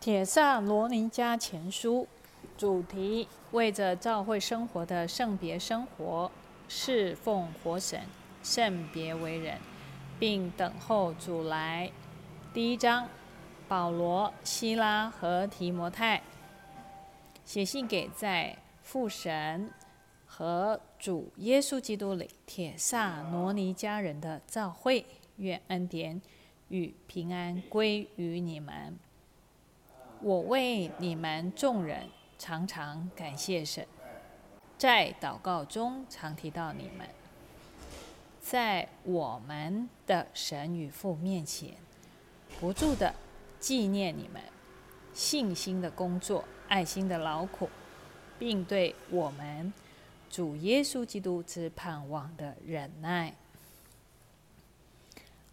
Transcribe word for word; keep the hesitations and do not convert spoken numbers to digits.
帖撒罗尼迦前书，主题：为着教会生活的圣别生活，侍奉活神，圣别为人，并等候主来。第一章，保罗、希拉和提摩太写信给在父神和主耶稣基督里帖撒罗尼迦人的教会，愿恩典与平安归于你们。我为你们众人常常感谢神，在祷告中常提到你们，在我们的神与父面前，不住地纪念你们信心的工作、爱心的劳苦，并对我们主耶稣基督之盼望的忍耐。